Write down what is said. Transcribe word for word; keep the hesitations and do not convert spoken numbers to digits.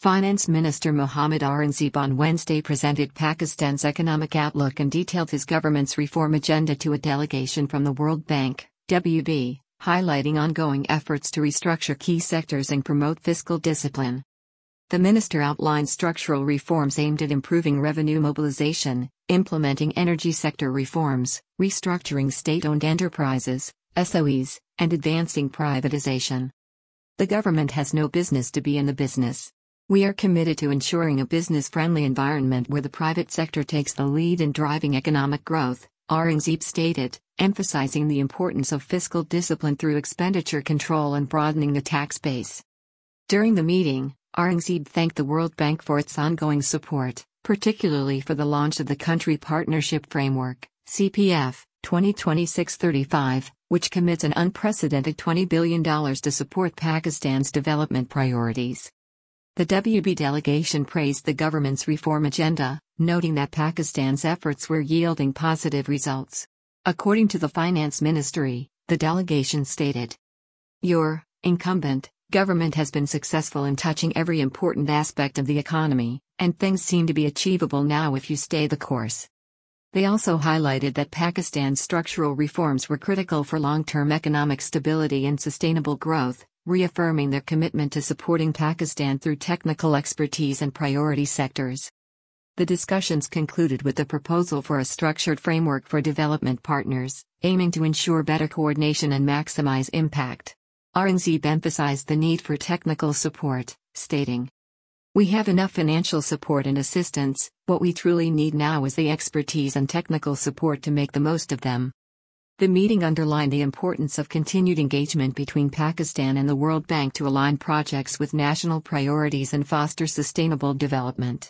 Finance Minister Mohammad Aurangzeb on Wednesday presented Pakistan's economic outlook and detailed his government's reform agenda to a delegation from the World Bank, W B, highlighting ongoing efforts to restructure key sectors and promote fiscal discipline. The minister outlined structural reforms aimed at improving revenue mobilization, implementing energy sector reforms, restructuring state-owned enterprises, S O Es, and advancing privatization. The government has no business to be in the business. We are committed to ensuring a business-friendly environment where the private sector takes the lead in driving economic growth, Aurangzeb stated, emphasizing the importance of fiscal discipline through expenditure control and broadening the tax base. During the meeting, Aurangzeb thanked the World Bank for its ongoing support, particularly for the launch of the Country Partnership Framework, C P F, twenty twenty-six thirty-five, which commits an unprecedented twenty billion dollars to support Pakistan's development priorities. The W B delegation praised the government's reform agenda, noting that Pakistan's efforts were yielding positive results. According to the Finance Ministry, the delegation stated, "Your incumbent government has been successful in touching every important aspect of the economy, and things seem to be achievable now if you stay the course." They also highlighted that Pakistan's structural reforms were critical for long-term economic stability and sustainable growth, reaffirming their commitment to supporting Pakistan through technical expertise and priority sectors. The discussions concluded with the proposal for a structured framework for development partners, aiming to ensure better coordination and maximize impact. Aurangzeb emphasized the need for technical support, stating, "We have enough financial support and assistance, what we truly need now is the expertise and technical support to make the most of them." The meeting underlined the importance of continued engagement between Pakistan and the World Bank to align projects with national priorities and foster sustainable development.